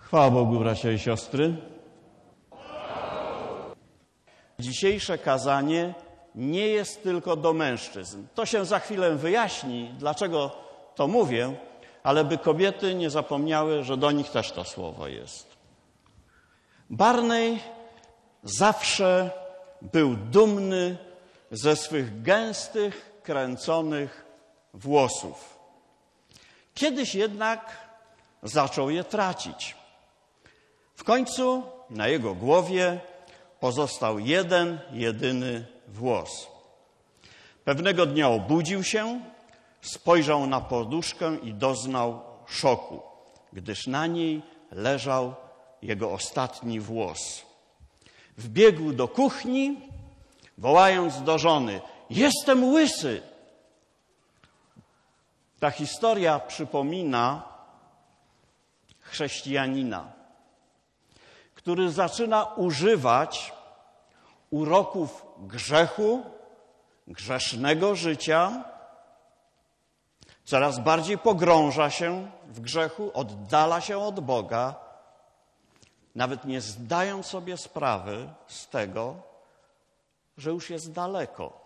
Chwała Bogu, bracia i siostry. Dzisiejsze kazanie nie jest tylko do mężczyzn. To się za chwilę wyjaśni, dlaczego to mówię, ale by kobiety nie zapomniały, że do nich też to słowo jest. Barney zawsze był dumny ze swych gęstych, kręconych włosów. Kiedyś jednak zaczął je tracić. W końcu na jego głowie pozostał jeden, jedyny włos. Pewnego dnia obudził się, spojrzał na poduszkę i doznał szoku, gdyż na niej leżał jego ostatni włos. Wbiegł do kuchni, wołając do żony: „Jestem łysy!” Ta historia przypomina chrześcijanina, który zaczyna używać uroków grzechu, grzesznego życia, coraz bardziej pogrąża się w grzechu, oddala się od Boga, nawet nie zdając sobie sprawy z tego, że już jest daleko.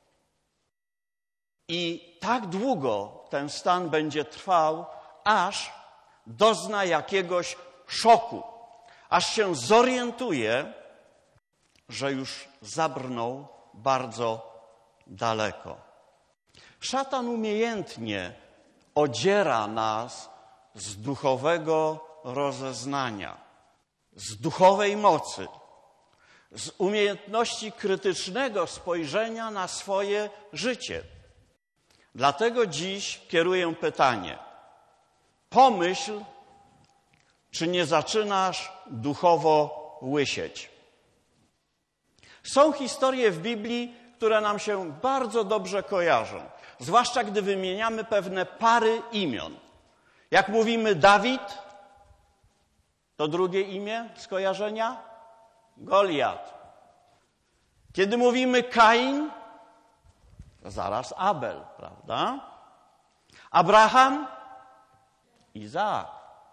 I tak długo ten stan będzie trwał, aż dozna jakiegoś szoku, aż się zorientuje, że już zabrnął bardzo daleko. Szatan umiejętnie odziera nas z duchowego rozeznania, z duchowej mocy, z umiejętności krytycznego spojrzenia na swoje życie. Dlatego dziś kieruję pytanie: pomyśl, czy nie zaczynasz duchowo łysieć. Są historie w Biblii, które nam się bardzo dobrze kojarzą, zwłaszcza gdy wymieniamy pewne pary imion. Jak mówimy Dawid, to drugie imię skojarzenia? Goliat. Kiedy mówimy Kain, to zaraz Abel, prawda? Abraham, Izaak.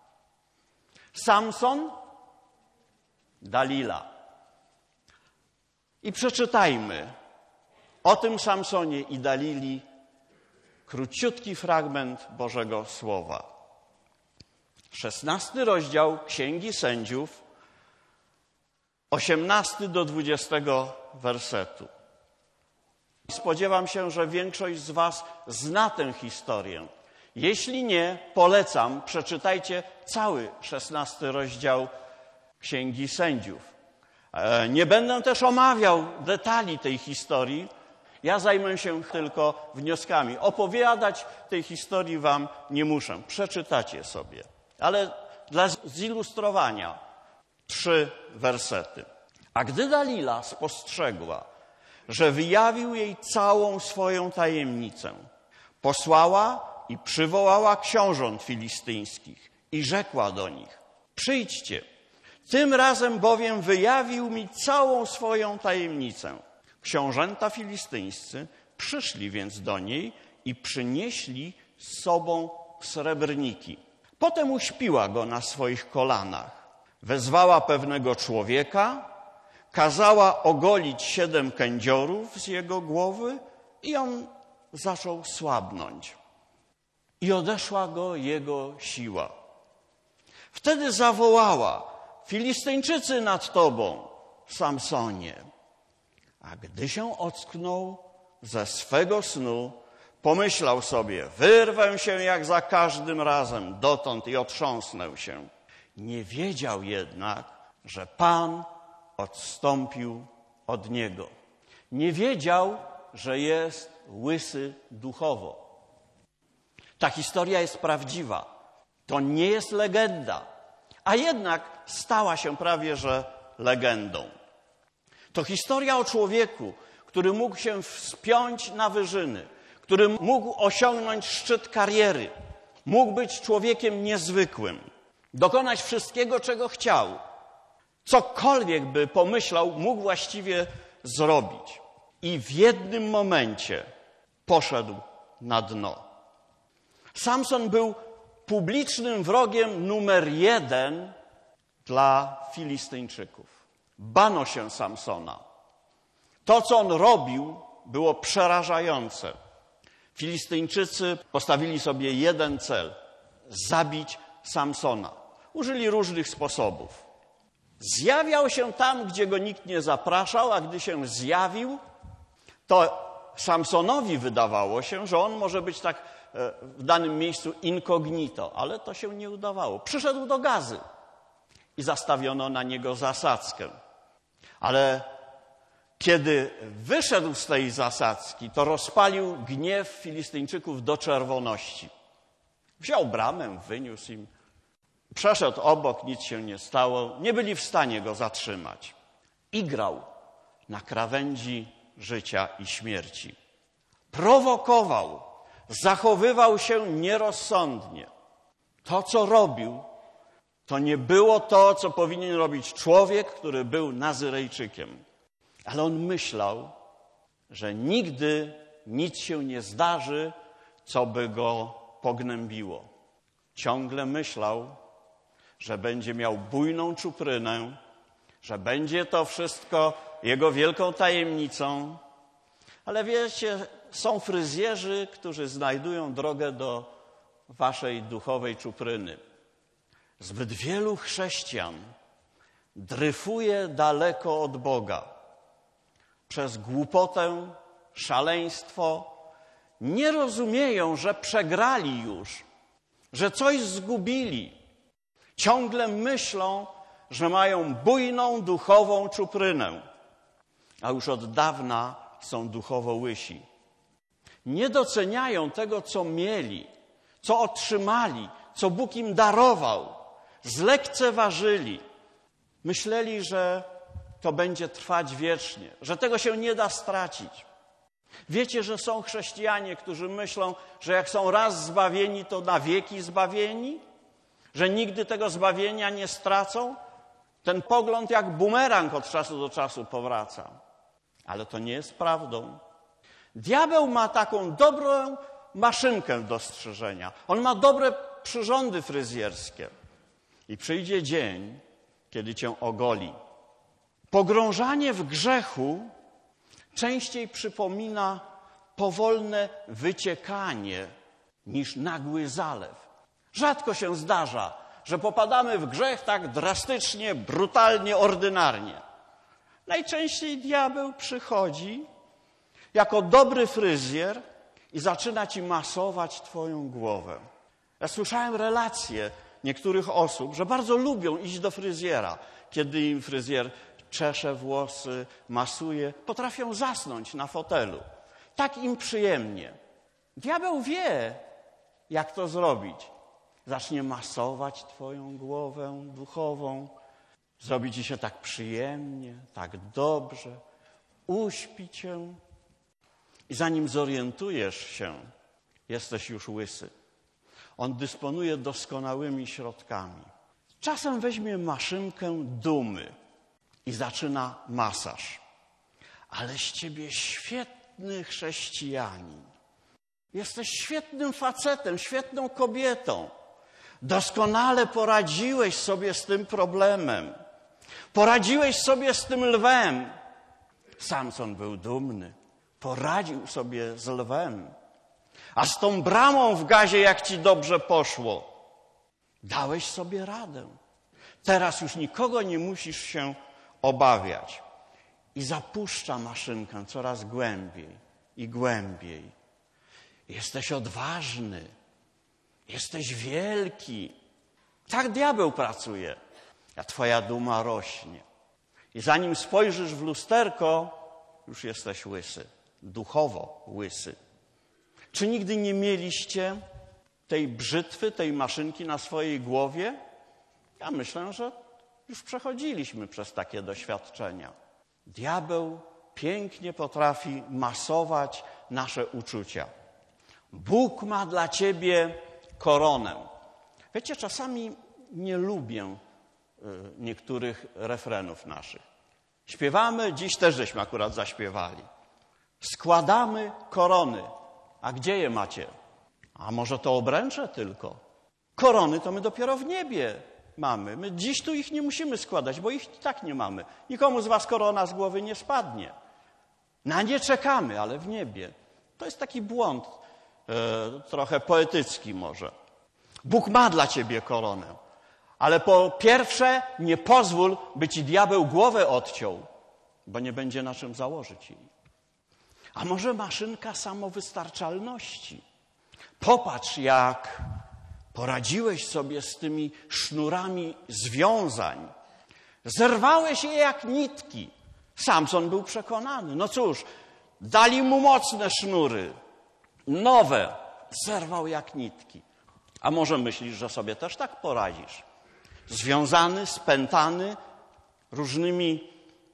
Samson, Dalila. I przeczytajmy o tym Samsonie i Dalili króciutki fragment Bożego Słowa. 16 rozdział Księgi Sędziów, 18 do 20 wersetu. Spodziewam się, że większość z was zna tę historię. Jeśli nie, polecam, przeczytajcie cały 16 rozdział Księgi Sędziów. Nie będę też omawiał detali tej historii. Ja zajmę się tylko wnioskami. Opowiadać tej historii wam nie muszę. Przeczytacie sobie. Ale dla zilustrowania 3 wersety. A gdy Dalila spostrzegła, że wyjawił jej całą swoją tajemnicę, posłała i przywołała książąt filistyńskich i rzekła do nich: przyjdźcie, tym razem bowiem wyjawił mi całą swoją tajemnicę. Książęta filistyńscy przyszli więc do niej i przynieśli z sobą srebrniki. Potem uśpiła go na swoich kolanach. Wezwała pewnego człowieka, kazała ogolić 7 kędziorów z jego głowy i on zaczął słabnąć. I odeszła go jego siła. Wtedy zawołała: Filistyńczycy nad tobą, Samsonie. A gdy się ocknął ze swego snu, pomyślał sobie: wyrwę się jak za każdym razem dotąd i otrząsnę się. Nie wiedział jednak, że Pan odstąpił od niego. Nie wiedział, że jest łysy duchowo. Ta historia jest prawdziwa. To nie jest legenda, a jednak stała się prawie że legendą. To historia o człowieku, który mógł się wspiąć na wyżyny, który mógł osiągnąć szczyt kariery, mógł być człowiekiem niezwykłym, dokonać wszystkiego, czego chciał. Cokolwiek by pomyślał, mógł właściwie zrobić. I w jednym momencie poszedł na dno. Samson był publicznym wrogiem numer 1 dla Filistyńczyków. Bano się Samsona. To, co on robił, było przerażające. Filistyńczycy postawili sobie jeden cel – zabić Samsona. Użyli różnych sposobów. Zjawiał się tam, gdzie go nikt nie zapraszał, a gdy się zjawił, to Samsonowi wydawało się, że on może być tak w danym miejscu incognito, ale to się nie udawało. Przyszedł do Gazy i zastawiono na niego zasadzkę. Ale kiedy wyszedł z tej zasadzki, to rozpalił gniew Filistyńczyków do czerwoności. Wziął bramę, wyniósł im, przeszedł obok, nic się nie stało, nie byli w stanie go zatrzymać. I grał na krawędzi życia i śmierci. Prowokował, zachowywał się nierozsądnie. To, co robił, to nie było to, co powinien robić człowiek, który był Nazyrejczykiem. Ale on myślał, że nigdy nic się nie zdarzy, co by go pognębiło. Ciągle myślał, że będzie miał bujną czuprynę, że będzie to wszystko jego wielką tajemnicą. Ale wiecie, są fryzjerzy, którzy znajdują drogę do waszej duchowej czupryny. Zbyt wielu chrześcijan dryfuje daleko od Boga. Przez głupotę, szaleństwo nie rozumieją, że przegrali już, że coś zgubili. Ciągle myślą, że mają bujną duchową czuprynę, a już od dawna są duchowo łysi. Nie doceniają tego, co mieli, co otrzymali, co Bóg im darował. Zlekceważyli. Myśleli, że to będzie trwać wiecznie, że tego się nie da stracić. Wiecie, że są chrześcijanie, którzy myślą, że jak są raz zbawieni, to na wieki zbawieni? Że nigdy tego zbawienia nie stracą? Ten pogląd jak bumerang od czasu do czasu powraca. Ale to nie jest prawdą. Diabeł ma taką dobrą maszynkę do strzyżenia. On ma dobre przyrządy fryzjerskie. I przyjdzie dzień, kiedy cię ogoli. Pogrążanie w grzechu częściej przypomina powolne wyciekanie niż nagły zalew. Rzadko się zdarza, że popadamy w grzech tak drastycznie, brutalnie, ordynarnie. Najczęściej diabeł przychodzi jako dobry fryzjer i zaczyna ci masować twoją głowę. Ja słyszałem relacje niektórych osób, że bardzo lubią iść do fryzjera. Kiedy im fryzjer czesze włosy, masuje, potrafią zasnąć na fotelu. Tak im przyjemnie. Diabeł wie, jak to zrobić. Zacznie masować twoją głowę duchową, zrobi ci się tak przyjemnie, tak dobrze, uśpi cię i zanim zorientujesz się, jesteś już łysy. On dysponuje doskonałymi środkami. Czasem weźmie maszynkę dumy i zaczyna masaż. Ale z ciebie świetny chrześcijanin. Jesteś świetnym facetem, świetną kobietą. Doskonale poradziłeś sobie z tym problemem. Poradziłeś sobie z tym lwem. Samson był dumny. Poradził sobie z lwem. A z tą bramą w Gazie, jak ci dobrze poszło. Dałeś sobie radę. Teraz już nikogo nie musisz się obawiać. I zapuszcza maszynkę coraz głębiej i głębiej. Jesteś odważny. Jesteś wielki. Tak diabeł pracuje. A twoja duma rośnie. I zanim spojrzysz w lusterko, już jesteś łysy. Duchowo łysy. Czy nigdy nie mieliście tej brzytwy, tej maszynki na swojej głowie? Ja myślę, że już przechodziliśmy przez takie doświadczenia. Diabeł pięknie potrafi masować nasze uczucia. Bóg ma dla ciebie koronę. Wiecie, czasami nie lubię niektórych refrenów naszych. Śpiewamy, dziś też żeśmy akurat zaśpiewali. Składamy korony. A gdzie je macie? A może to obręcze tylko? Korony to my dopiero w niebie mamy. My dziś tu ich nie musimy składać, bo ich i tak nie mamy. Nikomu z was korona z głowy nie spadnie. Na nie czekamy, ale w niebie. To jest taki błąd, trochę poetycki może. Bóg ma dla ciebie koronę, ale po pierwsze nie pozwól, by ci diabeł głowę odciął, bo nie będzie na czym założyć jej. A może maszynka samowystarczalności? Popatrz, jak poradziłeś sobie z tymi sznurami związań. Zerwałeś je jak nitki. Samson był przekonany. No cóż, dali mu mocne sznury, nowe. Zerwał jak nitki. A może myślisz, że sobie też tak poradzisz? Związany, spętany różnymi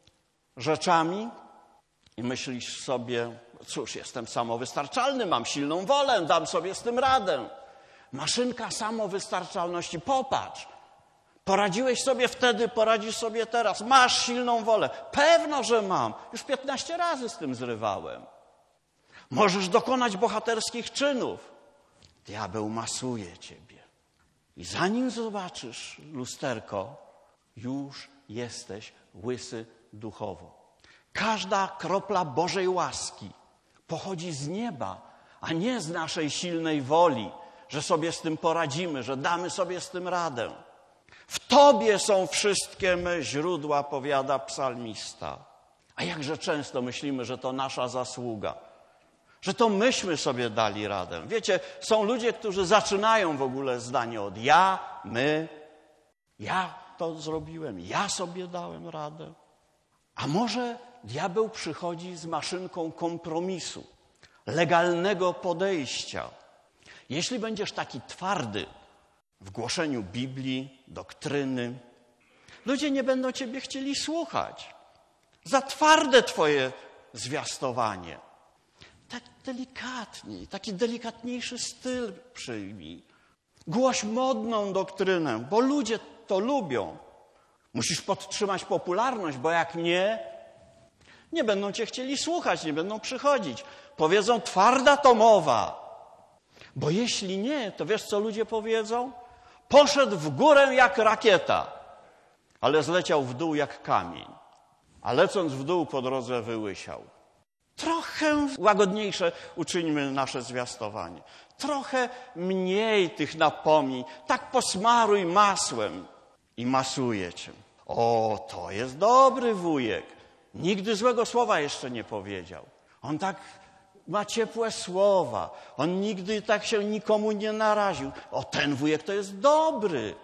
rzeczami i myślisz sobie, cóż, jestem samowystarczalny, mam silną wolę, dam sobie z tym radę. Maszynka samowystarczalności, popatrz. Poradziłeś sobie wtedy, poradzisz sobie teraz. Masz silną wolę. Pewno, że mam. Już 15 razy z tym zrywałem. Możesz dokonać bohaterskich czynów. Diabeł masuje ciebie. I zanim zobaczysz lusterko, już jesteś łysy duchowo. Każda kropla Bożej łaski pochodzi z nieba, a nie z naszej silnej woli, że sobie z tym poradzimy, że damy sobie z tym radę. W Tobie są wszystkie me źródła, powiada psalmista. A jakże często myślimy, że to nasza zasługa, że to myśmy sobie dali radę. Wiecie, są ludzie, którzy zaczynają w ogóle zdanie od ja, my, ja to zrobiłem, ja sobie dałem radę. A może diabeł przychodzi z maszynką kompromisu, legalnego podejścia. Jeśli będziesz taki twardy w głoszeniu Biblii, doktryny, ludzie nie będą ciebie chcieli słuchać. Za twarde twoje zwiastowanie. Tak delikatniej, taki delikatniejszy styl przyjmij. Głoś modną doktrynę, bo ludzie to lubią. Musisz podtrzymać popularność, bo jak nie będą cię chcieli słuchać, nie będą przychodzić. Powiedzą, twarda to mowa. Bo jeśli nie, to wiesz, co ludzie powiedzą? Poszedł w górę jak rakieta, ale zleciał w dół jak kamień. A lecąc w dół po drodze wyłysiał. Trochę łagodniejsze uczyńmy nasze zwiastowanie. Trochę mniej tych napomnień. Tak posmaruj masłem i masuje cię. O, to jest dobry wujek. Nigdy złego słowa jeszcze nie powiedział. On tak ma ciepłe słowa. On nigdy tak się nikomu nie naraził. O, ten wujek to jest dobry.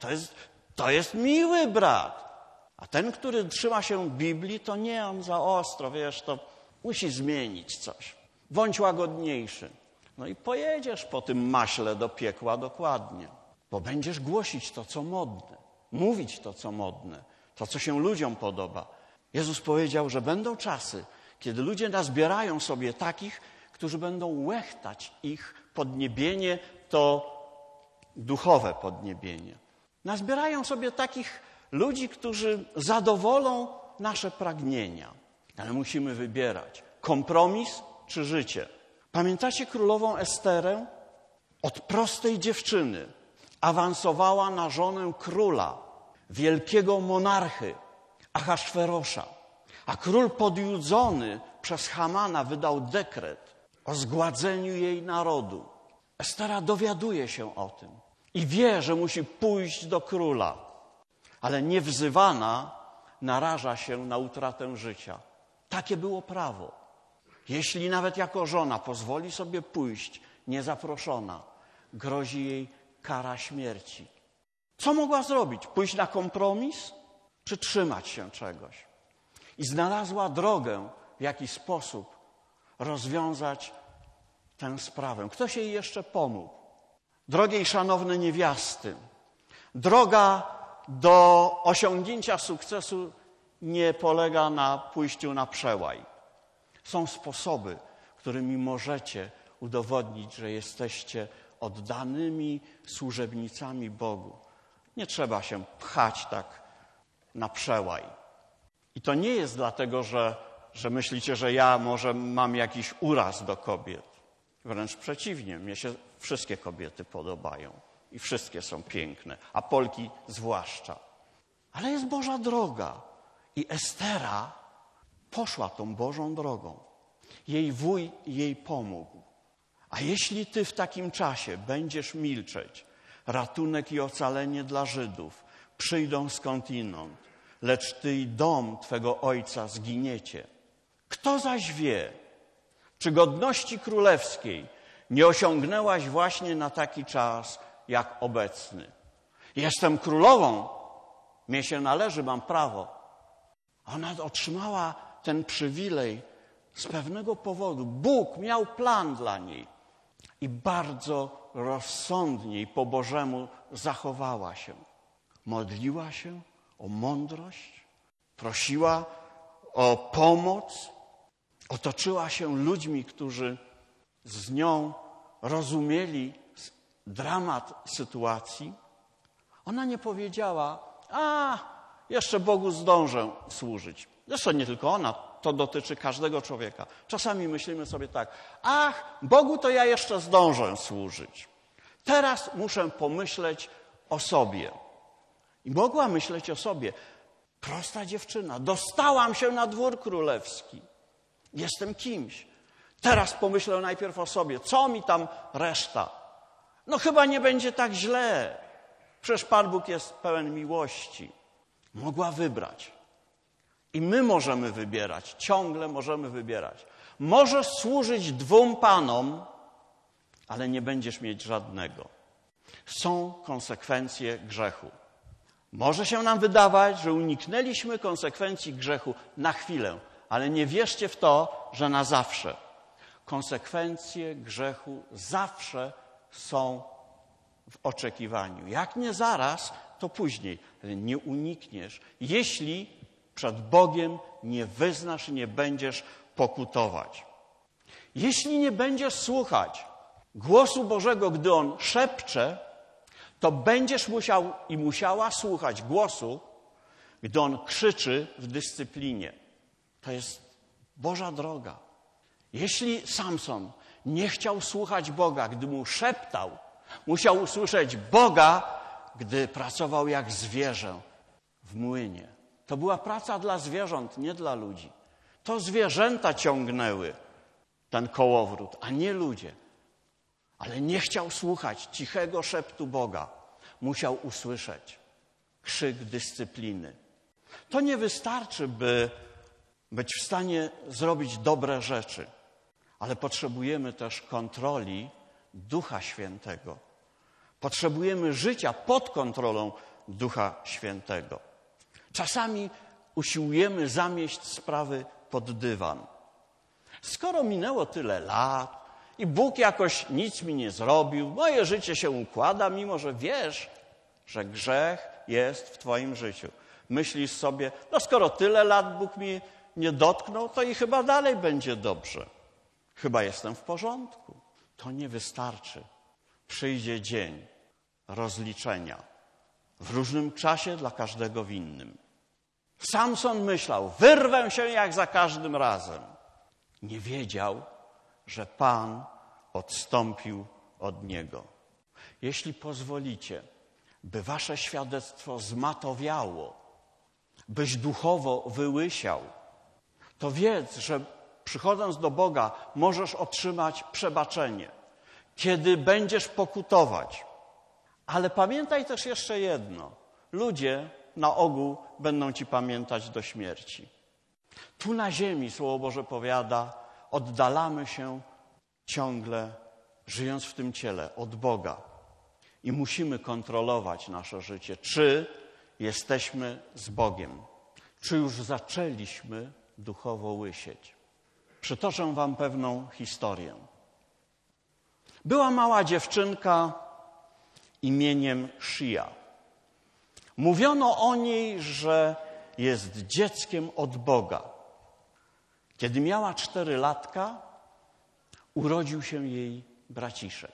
To jest miły brat. A ten, który trzyma się Biblii, to nie on za ostro, wiesz, to musi zmienić coś. Bądź łagodniejszy. No i pojedziesz po tym maśle do piekła dokładnie. Bo będziesz głosić to, co modne. Mówić to, co modne. To, co się ludziom podoba. Jezus powiedział, że będą czasy, kiedy ludzie nazbierają sobie takich, którzy będą łechtać ich podniebienie, to duchowe podniebienie. Nazbierają sobie takich ludzi, którzy zadowolą nasze pragnienia. Ale musimy wybierać kompromis czy życie. Pamiętacie królową Esterę? Od prostej dziewczyny awansowała na żonę króla, wielkiego monarchy, Ahasferosza. A król podjudzony przez Hamana wydał dekret o zgładzeniu jej narodu. Estera dowiaduje się o tym i wie, że musi pójść do króla, ale niewzywana naraża się na utratę życia. Takie było prawo. Jeśli nawet jako żona pozwoli sobie pójść niezaproszona, grozi jej kara śmierci. Co mogła zrobić? Pójść na kompromis czy trzymać się czegoś? I znalazła drogę, w jaki sposób rozwiązać tę sprawę. Ktoś jej jeszcze pomógł. Drogie i szanowne niewiasty, droga do osiągnięcia sukcesu nie polega na pójściu na przełaj. Są sposoby, którymi możecie udowodnić, że jesteście oddanymi służebnicami Bogu. Nie trzeba się pchać tak na przełaj. I to nie jest dlatego, że myślicie, że ja może mam jakiś uraz do kobiet. Wręcz przeciwnie, mnie się wszystkie kobiety podobają. i wszystkie są piękne, a Polki zwłaszcza. Ale jest Boża droga i Estera poszła tą Bożą drogą. Jej wuj jej pomógł. A jeśli ty w takim czasie będziesz milczeć, ratunek i ocalenie dla Żydów przyjdą skądinąd, lecz ty i dom twego ojca zginiecie. Kto zaś wie, czy godności królewskiej nie osiągnęłaś właśnie na taki czas jak obecny? Jestem królową, mnie się należy, mam prawo. Ona otrzymała ten przywilej z pewnego powodu. Bóg miał plan dla niej i bardzo rozsądnie i po Bożemu zachowała się. Modliła się o mądrość, prosiła o pomoc, otoczyła się ludźmi, którzy z nią rozumieli dramat sytuacji. Ona nie powiedziała, jeszcze Bogu zdążę służyć. Zresztą nie tylko ona, to dotyczy każdego człowieka. Czasami myślimy sobie tak, Bogu to ja jeszcze zdążę służyć. Teraz muszę pomyśleć o sobie. I mogła myśleć o sobie. Prosta dziewczyna, dostałam się na dwór królewski. Jestem kimś. Teraz pomyślę najpierw o sobie. Co mi tam reszta? No chyba nie będzie tak źle. Przecież Pan Bóg jest pełen miłości. Mogła wybrać. I my możemy wybierać. Ciągle możemy wybierać. Możesz służyć 2 panom, ale nie będziesz mieć żadnego. Są konsekwencje grzechu. Może się nam wydawać, że uniknęliśmy konsekwencji grzechu na chwilę, ale nie wierzcie w to, że na zawsze. Konsekwencje grzechu zawsze są w oczekiwaniu. Jak nie zaraz, to później. Ale nie unikniesz, jeśli przed Bogiem nie wyznasz i nie będziesz pokutować. Jeśli nie będziesz słuchać głosu Bożego, gdy On szepcze, to będziesz musiał i musiała słuchać głosu, gdy On krzyczy w dyscyplinie. To jest Boża droga. Jeśli Samson nie chciał słuchać Boga, gdy mu szeptał, musiał usłyszeć Boga, gdy pracował jak zwierzę w młynie. To była praca dla zwierząt, nie dla ludzi. To zwierzęta ciągnęły ten kołowrót, a nie ludzie. Ale nie chciał słuchać cichego szeptu Boga. Musiał usłyszeć krzyk dyscypliny. To nie wystarczy, by być w stanie zrobić dobre rzeczy, ale potrzebujemy też kontroli Ducha Świętego. Potrzebujemy życia pod kontrolą Ducha Świętego. Czasami usiłujemy zamieść sprawy pod dywan. Skoro minęło tyle lat i Bóg jakoś nic mi nie zrobił, moje życie się układa, mimo że wiesz, że grzech jest w twoim życiu. Myślisz sobie, skoro tyle lat Bóg mi nie dotknął, to i chyba dalej będzie dobrze. Chyba jestem w porządku. To nie wystarczy. Przyjdzie dzień rozliczenia. W różnym czasie dla każdego w innym. Samson myślał, wyrwę się jak za każdym razem. Nie wiedział, że Pan odstąpił od niego. Jeśli pozwolicie, by wasze świadectwo zmatowiało, byś duchowo wyłysiał, to wiedz, że przychodząc do Boga możesz otrzymać przebaczenie, kiedy będziesz pokutować. Ale pamiętaj też jeszcze jedno. Ludzie na ogół będą ci pamiętać do śmierci. Tu na ziemi, Słowo Boże powiada, oddalamy się ciągle, żyjąc w tym ciele, od Boga. I musimy kontrolować nasze życie. Czy jesteśmy z Bogiem? Czy już zaczęliśmy duchowo łysieć? Przytoczę wam pewną historię. Była mała dziewczynka imieniem Shia. Mówiono o niej, że jest dzieckiem od Boga. Kiedy miała 4 latka, urodził się jej braciszek.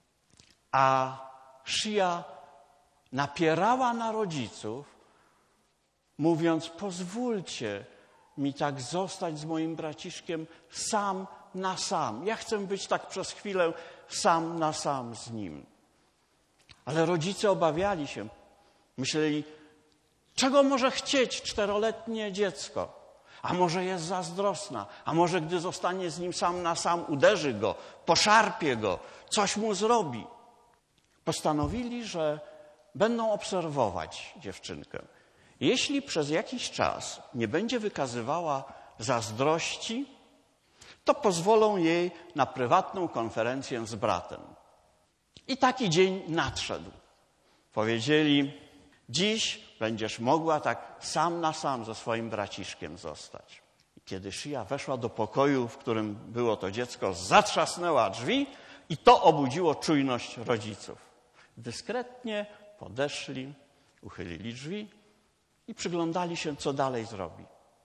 A Shia napierała na rodziców, mówiąc, pozwólcie mi tak zostać z moim braciszkiem sam na sam. Ja chcę być tak przez chwilę sam na sam z nim. Ale rodzice obawiali się. Myśleli, czego może chcieć 4-letnie dziecko? A może jest zazdrosna? A może gdy zostanie z nim sam na sam, uderzy go, poszarpie go, coś mu zrobi? Postanowili, że będą obserwować dziewczynkę. Jeśli przez jakiś czas nie będzie wykazywała zazdrości, to pozwolą jej na prywatną konferencję z bratem. I taki dzień nadszedł. Powiedzieli, dziś będziesz mogła tak sam na sam ze swoim braciszkiem zostać. I kiedy Shia weszła do pokoju, w którym było to dziecko, zatrzasnęła drzwi i to obudziło czujność rodziców. Dyskretnie podeszli, uchylili drzwi i przyglądali się, co dalej zrobi.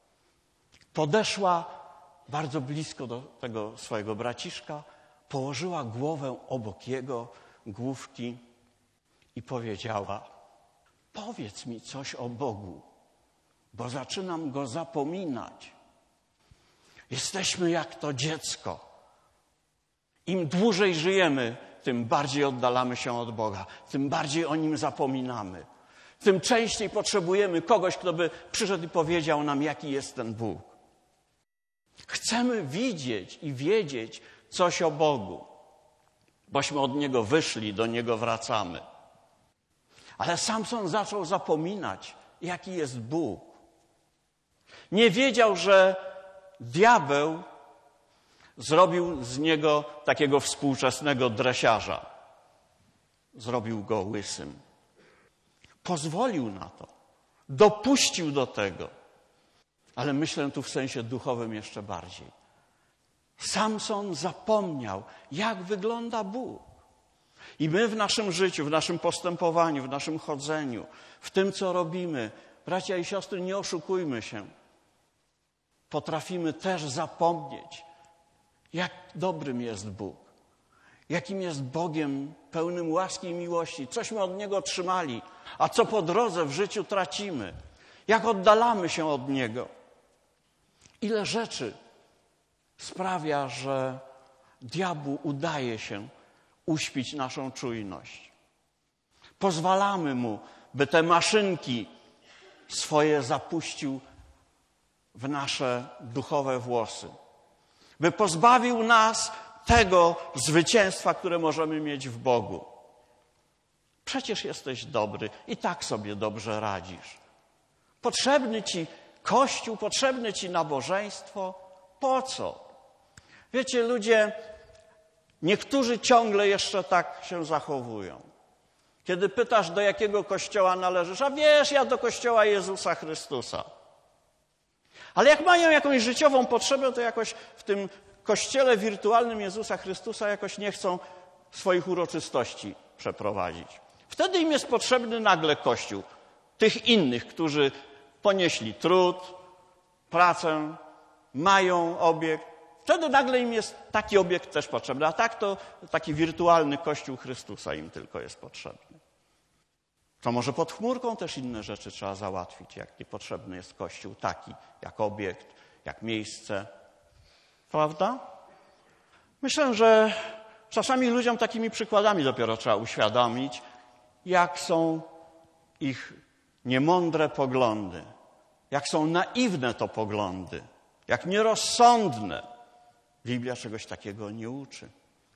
Podeszła bardzo blisko do tego swojego braciszka, położyła głowę obok jego główki i powiedziała, powiedz mi coś o Bogu, bo zaczynam Go zapominać. Jesteśmy jak to dziecko. Im dłużej żyjemy, tym bardziej oddalamy się od Boga, tym bardziej o Nim zapominamy. Tym częściej potrzebujemy kogoś, kto by przyszedł i powiedział nam, jaki jest ten Bóg. Chcemy widzieć i wiedzieć coś o Bogu, bośmy od Niego wyszli, do Niego wracamy. Ale Samson zaczął zapominać, jaki jest Bóg. Nie wiedział, że diabeł zrobił z niego takiego współczesnego dresiarza. Zrobił go łysym. Pozwolił na to. Dopuścił do tego. Ale myślę tu w sensie duchowym jeszcze bardziej. Samson zapomniał, jak wygląda Bóg. I my w naszym życiu, w naszym postępowaniu, w naszym chodzeniu, w tym, co robimy, bracia i siostry, nie oszukujmy się. Potrafimy też zapomnieć, jak dobrym jest Bóg. Jakim jest Bogiem pełnym łaski i miłości. Cośmy od Niego otrzymali, a co po drodze w życiu tracimy. Jak oddalamy się od Niego. Ile rzeczy sprawia, że diabłu udaje się uśpić naszą czujność. Pozwalamy mu, by te maszynki swoje zapuścił w nasze duchowe włosy. By pozbawił nas tego zwycięstwa, które możemy mieć w Bogu. Przecież jesteś dobry i tak sobie dobrze radzisz. Potrzebny ci Kościół, potrzebne ci nabożeństwo. Po co? Wiecie, ludzie, niektórzy ciągle jeszcze tak się zachowują. Kiedy pytasz, do jakiego kościoła należysz, a wiesz, ja do kościoła Jezusa Chrystusa. Ale jak mają jakąś życiową potrzebę, to jakoś w tym kościele wirtualnym Jezusa Chrystusa jakoś nie chcą swoich uroczystości przeprowadzić. Wtedy im jest potrzebny nagle Kościół. Tych innych, którzy ponieśli trud, pracę, mają obiekt. Wtedy nagle im jest taki obiekt też potrzebny. A tak to taki wirtualny Kościół Chrystusa im tylko jest potrzebny. To może pod chmurką też inne rzeczy trzeba załatwić, jak niepotrzebny jest Kościół taki, jak obiekt, jak miejsce. Prawda? Myślę, że czasami ludziom takimi przykładami dopiero trzeba uświadomić, jak są ich niemądre poglądy, jak są naiwne to poglądy, jak nierozsądne. Biblia czegoś takiego nie uczy.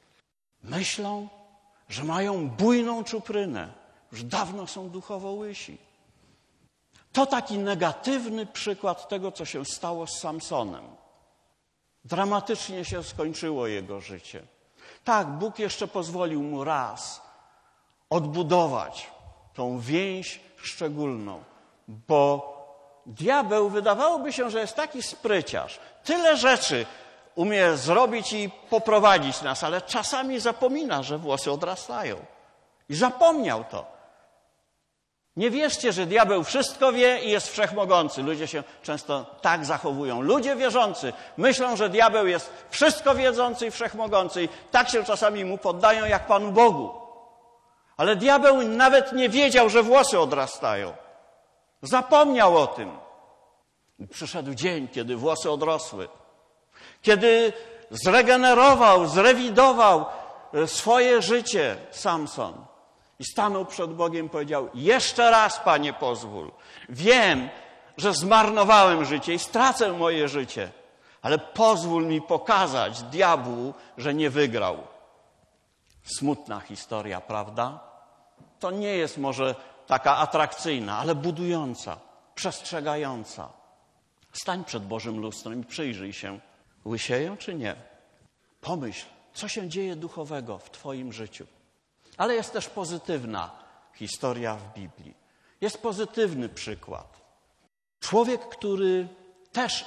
Myślą, że mają bujną czuprynę, już dawno są duchowo łysi. To taki negatywny przykład tego, co się stało z Samsonem. Dramatycznie się skończyło jego życie. Tak, Bóg jeszcze pozwolił mu raz odbudować tą więź szczególną, bo diabeł, wydawałoby się, że jest taki spryciarz. Tyle rzeczy umie zrobić i poprowadzić nas, ale czasami zapomina, że włosy odrastają. I zapomniał to. Nie wierzcie, że diabeł wszystko wie i jest wszechmogący. Ludzie się często tak zachowują. Ludzie wierzący myślą, że diabeł jest wszystko wiedzący i wszechmogący. I tak się czasami mu poddają jak Panu Bogu. Ale diabeł nawet nie wiedział, że włosy odrastają. Zapomniał o tym. I przyszedł dzień, kiedy włosy odrosły. Kiedy zregenerował, zrewidował swoje życie Samson. I stanął przed Bogiem i powiedział: jeszcze raz, Panie, pozwól. Wiem, że zmarnowałem życie i stracę moje życie, ale pozwól mi pokazać diabłu, że nie wygrał. Smutna historia, prawda? To nie jest może taka atrakcyjna, ale budująca, przestrzegająca. Stań przed Bożym lustrem i przyjrzyj się. Łysieję czy nie? Pomyśl, co się dzieje duchowego w twoim życiu. Ale jest też pozytywna historia w Biblii. Jest pozytywny przykład. Człowiek, który też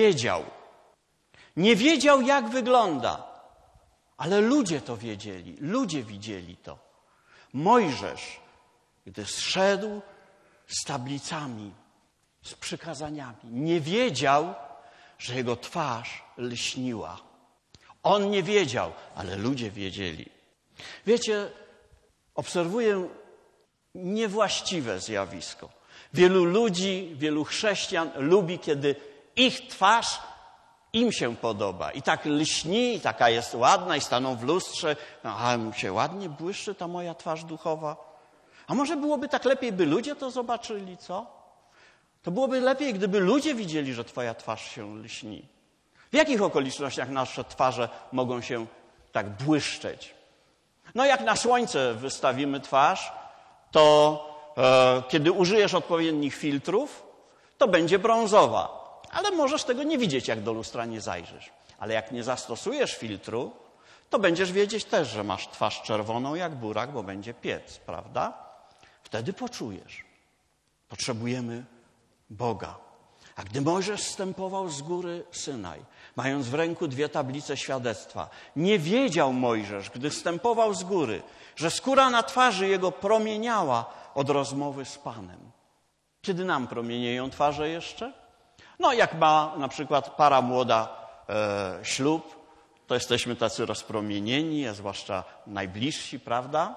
nie wiedział jak wygląda, ale ludzie to wiedzieli, ludzie widzieli to. Mojżesz, gdy zszedł z tablicami, z przykazaniami, nie wiedział, że jego twarz lśniła. On nie wiedział, ale ludzie wiedzieli. Wiecie, obserwuję niewłaściwe zjawisko. Wielu ludzi, wielu chrześcijan lubi, kiedy ich twarz im się podoba. I tak lśni, i taka jest ładna, i staną w lustrze. A mi się ładnie błyszczy ta moja twarz duchowa. A może byłoby tak lepiej, by ludzie to zobaczyli, co? To byłoby lepiej, gdyby ludzie widzieli, że twoja twarz się lśni. W jakich okolicznościach nasze twarze mogą się tak błyszczeć? No jak na słońce wystawimy twarz, to kiedy użyjesz odpowiednich filtrów, to będzie brązowa. Ale możesz tego nie widzieć, jak do lustra nie zajrzysz. Ale jak nie zastosujesz filtru, to będziesz wiedzieć też, że masz twarz czerwoną jak burak, bo będzie piec, prawda? Wtedy poczujesz. Potrzebujemy Boga. A gdy Mojżesz zstępował z góry Synaj, mając w ręku 2 tablice świadectwa, nie wiedział Mojżesz, gdy zstępował z góry, że skóra na twarzy jego promieniała od rozmowy z Panem. Kiedy nam promienieją twarze jeszcze? No jak ma na przykład para młoda ślub, to jesteśmy tacy rozpromienieni, a zwłaszcza najbliżsi, prawda?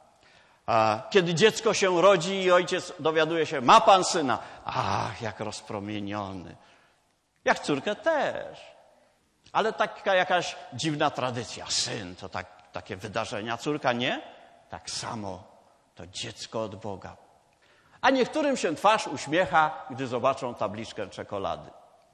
A kiedy dziecko się rodzi i ojciec dowiaduje się: ma pan syna. Ach, jak rozpromieniony. Jak córkę też. Ale taka jakaś dziwna tradycja. Syn to takie wydarzenia, córka nie? Tak samo to dziecko od Boga. A niektórym się twarz uśmiecha, gdy zobaczą tabliczkę czekolady.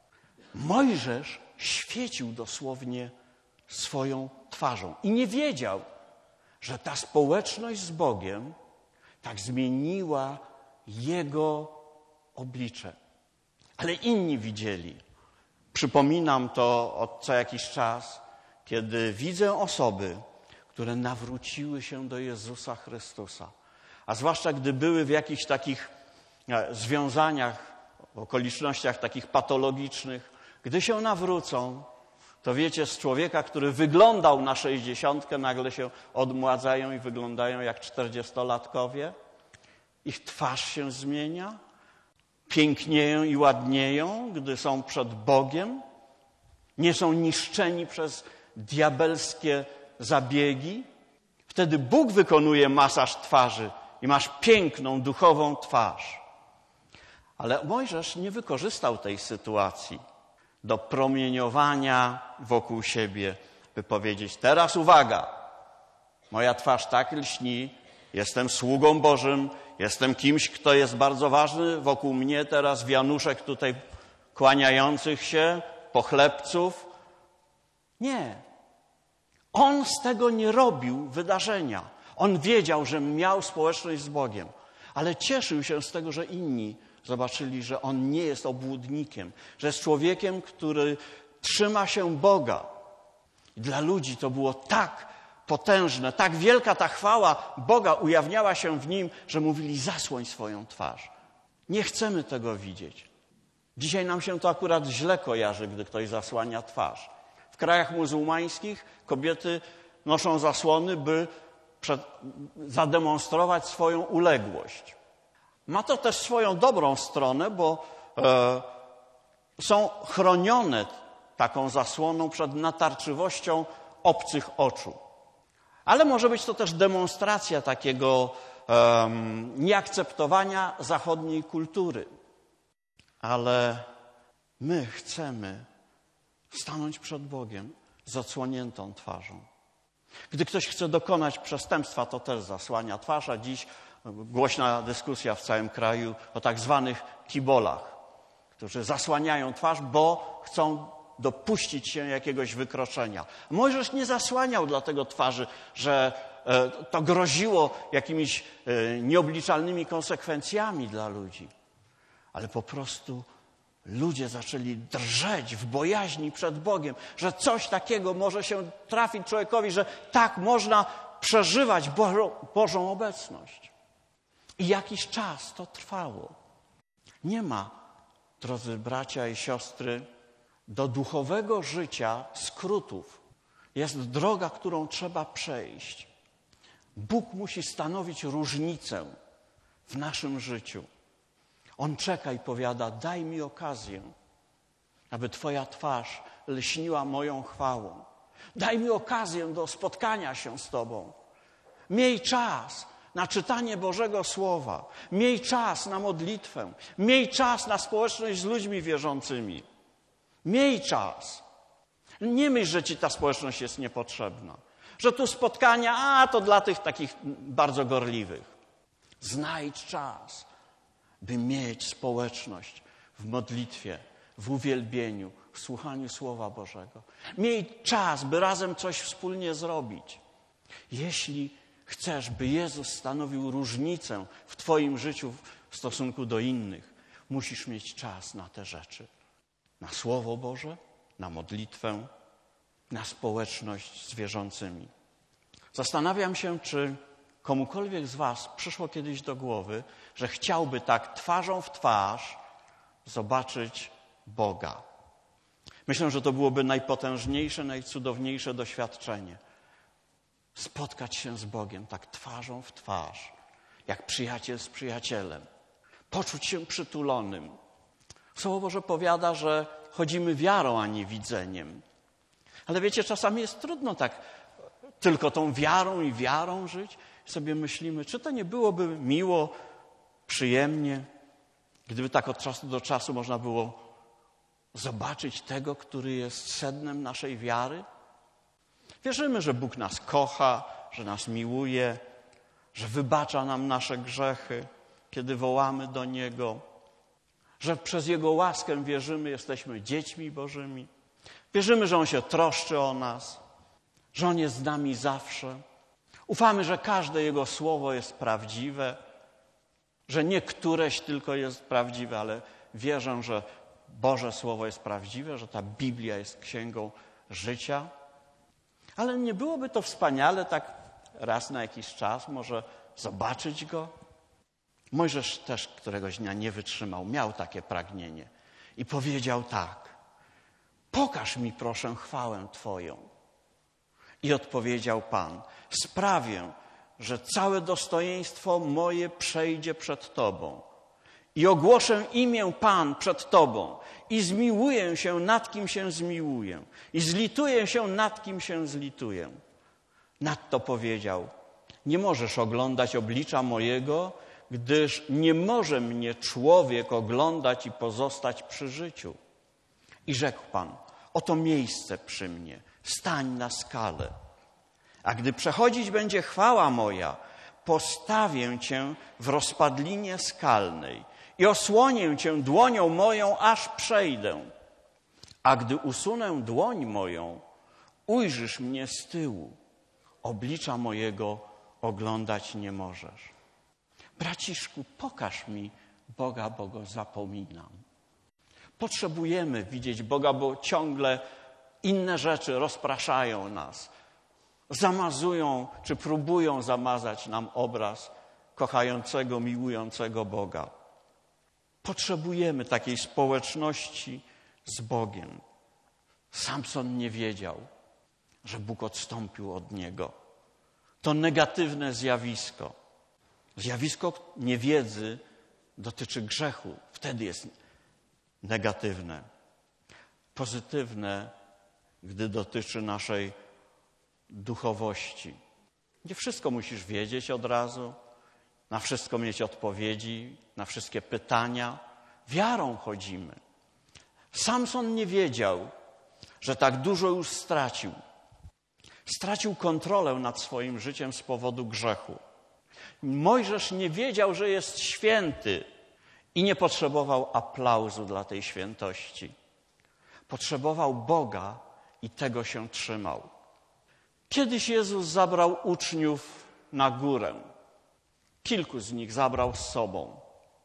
Mojżesz świecił dosłownie swoją twarzą i nie wiedział, że ta społeczność z Bogiem tak zmieniła jego oblicze. Ale inni widzieli. Przypominam to od co jakiś czas, kiedy widzę osoby, które nawróciły się do Jezusa Chrystusa. A zwłaszcza gdy były w jakichś takich związaniach, okolicznościach takich patologicznych, gdy się nawrócą, to wiecie, z człowieka, który wyglądał na 60, nagle się odmładzają i wyglądają jak 40-latkowie. Ich twarz się zmienia, pięknieją i ładnieją, gdy są przed Bogiem. Nie są niszczeni przez diabelskie zabiegi. Wtedy Bóg wykonuje masaż twarzy i masz piękną, duchową twarz. Ale Mojżesz nie wykorzystał tej sytuacji do promieniowania wokół siebie, by powiedzieć: teraz uwaga, moja twarz tak lśni, jestem sługą Bożym, jestem kimś, kto jest bardzo ważny, wokół mnie teraz wianuszek tutaj kłaniających się, pochlebców. Nie. On z tego nie robił wydarzenia. On wiedział, że miał społeczność z Bogiem, ale cieszył się z tego, że inni zobaczyli, że on nie jest obłudnikiem, że jest człowiekiem, który trzyma się Boga. I dla ludzi to było tak potężne, tak wielka ta chwała Boga ujawniała się w nim, że mówili: zasłoń swoją twarz. Nie chcemy tego widzieć. Dzisiaj nam się to akurat źle kojarzy, gdy ktoś zasłania twarz. W krajach muzułmańskich kobiety noszą zasłony, by zademonstrować swoją uległość. Ma to też swoją dobrą stronę, bo są chronione taką zasłoną przed natarczywością obcych oczu. Ale może być to też demonstracja takiego nieakceptowania zachodniej kultury. Ale my chcemy stanąć przed Bogiem z odsłoniętą twarzą. Gdy ktoś chce dokonać przestępstwa, to też zasłania twarz, a dziś głośna dyskusja w całym kraju o tak zwanych kibolach, którzy zasłaniają twarz, bo chcą dopuścić się jakiegoś wykroczenia. Mojżesz nie zasłaniał dlatego twarzy, że to groziło jakimiś nieobliczalnymi konsekwencjami dla ludzi, ale po prostu ludzie zaczęli drżeć w bojaźni przed Bogiem, że coś takiego może się trafić człowiekowi, że tak można przeżywać Bożą obecność. I jakiś czas to trwało. Nie ma, drodzy bracia i siostry, do duchowego życia skrótów. Jest droga, którą trzeba przejść. Bóg musi stanowić różnicę w naszym życiu. On czeka i powiada: daj mi okazję, aby Twoja twarz lśniła moją chwałą. Daj mi okazję do spotkania się z Tobą. Miej czas na czytanie Bożego Słowa. Miej czas na modlitwę. Miej czas na społeczność z ludźmi wierzącymi. Miej czas. Nie myśl, że Ci ta społeczność jest niepotrzebna. Że tu spotkania, to dla tych takich bardzo gorliwych. Znajdź czas, by mieć społeczność w modlitwie, w uwielbieniu, w słuchaniu Słowa Bożego. Miej czas, by razem coś wspólnie zrobić. Jeśli chcesz, by Jezus stanowił różnicę w Twoim życiu w stosunku do innych, musisz mieć czas na te rzeczy. Na Słowo Boże, na modlitwę, na społeczność z wierzącymi. Zastanawiam się, czy komukolwiek z Was przyszło kiedyś do głowy, że chciałby tak twarzą w twarz zobaczyć Boga. Myślę, że to byłoby najpotężniejsze, najcudowniejsze doświadczenie. Spotkać się z Bogiem tak twarzą w twarz, jak przyjaciel z przyjacielem. Poczuć się przytulonym. Słowo Boże powiada, że chodzimy wiarą, a nie widzeniem. Ale wiecie, czasami jest trudno tak tylko tą wiarą i wiarą żyć. Sobie myślimy, czy to nie byłoby miło, przyjemnie, gdyby tak od czasu do czasu można było zobaczyć tego, który jest sednem naszej wiary. Wierzymy, że Bóg nas kocha, że nas miłuje, że wybacza nam nasze grzechy, kiedy wołamy do Niego, że przez Jego łaskę wierzymy, jesteśmy dziećmi Bożymi. Wierzymy, że On się troszczy o nas, że On jest z nami zawsze. Ufamy, że każde Jego słowo jest prawdziwe, że nie któreś tylko jest prawdziwe, ale wierzę, że Boże Słowo jest prawdziwe, że ta Biblia jest księgą życia. Ale nie byłoby to wspaniale tak raz na jakiś czas może zobaczyć Go? Mojżesz też któregoś dnia nie wytrzymał, miał takie pragnienie i powiedział tak: pokaż mi proszę chwałę Twoją. I odpowiedział Pan: sprawię, że całe dostojeństwo moje przejdzie przed Tobą i ogłoszę imię Pan przed Tobą i zmiłuję się nad kim się zmiłuję i zlituję się nad kim się zlituję. Nadto powiedział: nie możesz oglądać oblicza mojego, gdyż nie może mnie człowiek oglądać i pozostać przy życiu. I rzekł Pan: oto miejsce przy mnie, stań na skale. A gdy przechodzić będzie chwała moja, postawię Cię w rozpadlinie skalnej i osłonię Cię dłonią moją, aż przejdę. A gdy usunę dłoń moją, ujrzysz mnie z tyłu. Oblicza mojego oglądać nie możesz. Braciszku, pokaż mi Boga, bo Go zapominam. Potrzebujemy widzieć Boga, bo ciągle inne rzeczy rozpraszają nas. Zamazują, czy próbują zamazać nam obraz kochającego, miłującego Boga. Potrzebujemy takiej społeczności z Bogiem. Samson nie wiedział, że Bóg odstąpił od niego. To negatywne zjawisko. Zjawisko niewiedzy dotyczy grzechu. Wtedy jest negatywne. Pozytywne, gdy dotyczy naszej duchowości. Nie wszystko musisz wiedzieć od razu, na wszystko mieć odpowiedzi, na wszystkie pytania. Wiarą chodzimy. Samson nie wiedział, że tak dużo już stracił. Stracił kontrolę nad swoim życiem z powodu grzechu. Mojżesz nie wiedział, że jest święty i nie potrzebował aplauzu dla tej świętości. Potrzebował Boga i tego się trzymał. Kiedyś Jezus zabrał uczniów na górę. Kilku z nich zabrał z sobą.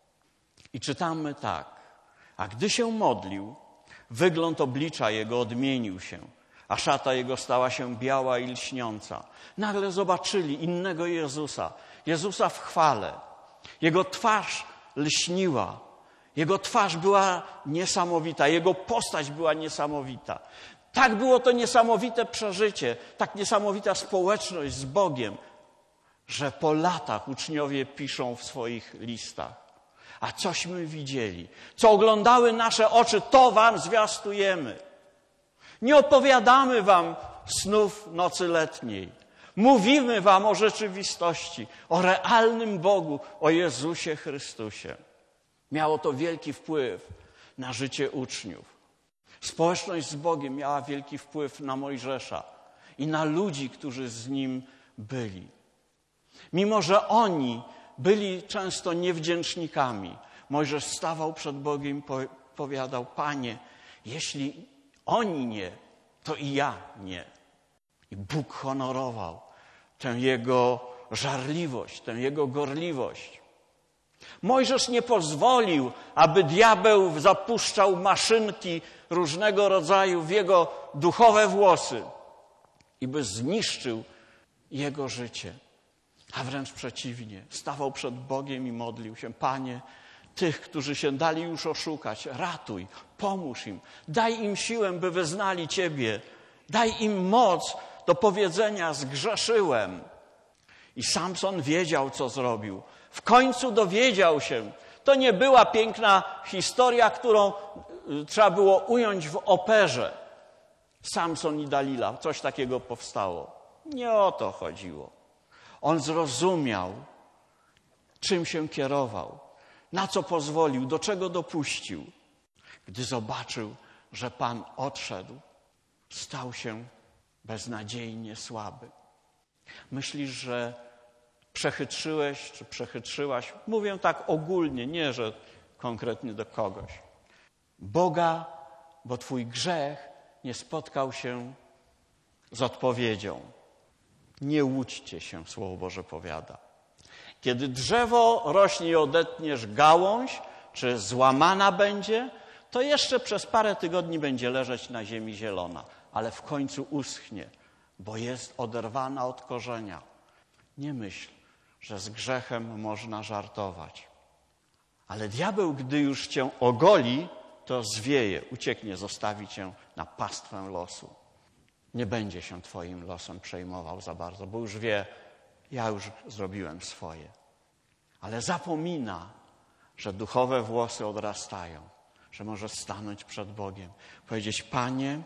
I czytamy tak. A gdy się modlił, wygląd oblicza Jego odmienił się, a szata Jego stała się biała i lśniąca. Nagle zobaczyli innego Jezusa. Jezusa w chwale. Jego twarz lśniła. Jego twarz była niesamowita. Jego postać była niesamowita. Tak było to niesamowite przeżycie, tak niesamowita społeczność z Bogiem, że po latach uczniowie piszą w swoich listach. A cośmy widzieli, co oglądały nasze oczy, to wam zwiastujemy. Nie opowiadamy wam snów nocy letniej. Mówimy wam o rzeczywistości, o realnym Bogu, o Jezusie Chrystusie. Miało to wielki wpływ na życie uczniów. Społeczność z Bogiem miała wielki wpływ na Mojżesza i na ludzi, którzy z nim byli. Mimo że oni byli często niewdzięcznikami, Mojżesz stawał przed Bogiem i powiadał: Panie, jeśli oni nie, to i ja nie. I Bóg honorował tę jego żarliwość, tę jego gorliwość. Mojżesz nie pozwolił, aby diabeł zapuszczał maszynki różnego rodzaju w jego duchowe włosy i by zniszczył jego życie. A wręcz przeciwnie, stawał przed Bogiem i modlił się: Panie, tych, którzy się dali już oszukać, ratuj, pomóż im, daj im siłę, by wyznali Ciebie, daj im moc do powiedzenia: zgrzeszyłem. I Samson wiedział, co zrobił. W końcu dowiedział się. To nie była piękna historia, którą trzeba było ująć w operze. Samson i Dalila, coś takiego powstało. Nie o to chodziło. On zrozumiał, czym się kierował, na co pozwolił, do czego dopuścił. Gdy zobaczył, że Pan odszedł, stał się beznadziejnie słaby. Myślisz, że przechytrzyłeś czy przechytrzyłaś? Mówię tak ogólnie, nie że konkretnie do kogoś. Boga, bo twój grzech nie spotkał się z odpowiedzią. Nie łudźcie się, Słowo Boże powiada. Kiedy drzewo rośnie i odetniesz gałąź, czy złamana będzie, to jeszcze przez parę tygodni będzie leżeć na ziemi zielona, ale w końcu uschnie, bo jest oderwana od korzenia. Nie myśl, że z grzechem można żartować. Ale diabeł, gdy już cię ogoli, to zwieje, ucieknie, zostawi cię na pastwę losu. Nie będzie się twoim losem przejmował za bardzo, bo już wie, ja już zrobiłem swoje. Ale zapomina, że duchowe włosy odrastają, że może stanąć przed Bogiem, powiedzieć: Panie,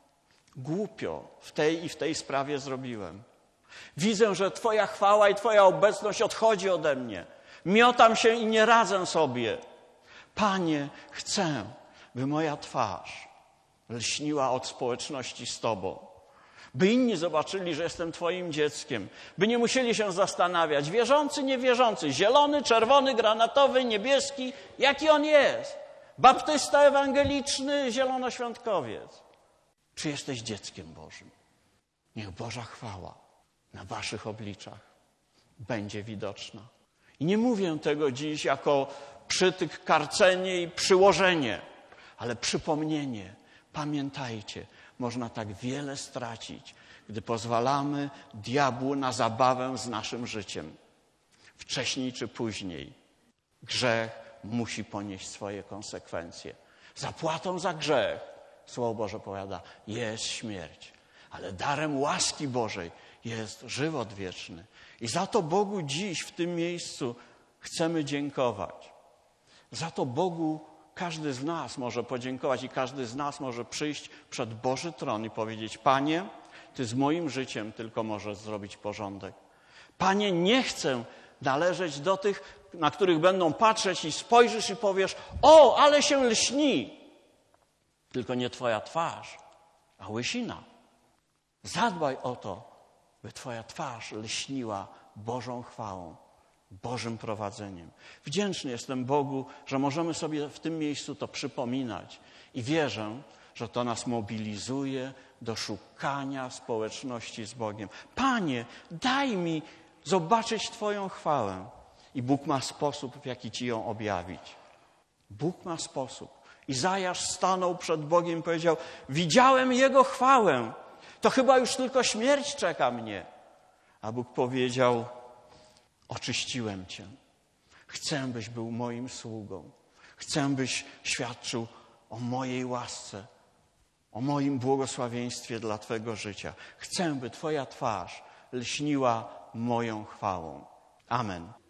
głupio w tej i w tej sprawie zrobiłem. Widzę, że Twoja chwała i Twoja obecność odchodzi ode mnie. Miotam się i nie radzę sobie. Panie, chcę, by moja twarz lśniła od społeczności z Tobą. By inni zobaczyli, że jestem Twoim dzieckiem. By nie musieli się zastanawiać, wierzący, niewierzący, zielony, czerwony, granatowy, niebieski, jaki on jest. Baptysta ewangeliczny, zielonoświątkowiec. Czy jesteś dzieckiem Bożym? Niech Boża chwała na waszych obliczach będzie widoczna. I nie mówię tego dziś jako przytyk, karcenie i przyłożenie, ale przypomnienie. Pamiętajcie, można tak wiele stracić, gdy pozwalamy diabłu na zabawę z naszym życiem. Wcześniej czy później grzech musi ponieść swoje konsekwencje. Zapłatą za grzech, Słowo Boże powiada, jest śmierć. Ale darem łaski Bożej jest żywot wieczny. I za to Bogu dziś w tym miejscu chcemy dziękować. Za to Bogu każdy z nas może podziękować i każdy z nas może przyjść przed Boży tron i powiedzieć: Panie, Ty z moim życiem tylko możesz zrobić porządek. Panie, nie chcę należeć do tych, na których będą patrzeć i spojrzysz i powiesz: o, ale się lśni. Tylko nie Twoja twarz, a łysina. Zadbaj o to, by Twoja twarz lśniła Bożą chwałą, Bożym prowadzeniem. Wdzięczny jestem Bogu, że możemy sobie w tym miejscu to przypominać i wierzę, że to nas mobilizuje do szukania społeczności z Bogiem. Panie, daj mi zobaczyć Twoją chwałę. I Bóg ma sposób, w jaki Ci ją objawić. Bóg ma sposób. Izajasz stanął przed Bogiem i powiedział: widziałem Jego chwałę, to chyba już tylko śmierć czeka mnie. A Bóg powiedział: oczyściłem Cię. Chcę, byś był moim sługą. Chcę, byś świadczył o mojej łasce, o moim błogosławieństwie dla Twego życia. Chcę, by Twoja twarz lśniła moją chwałą. Amen.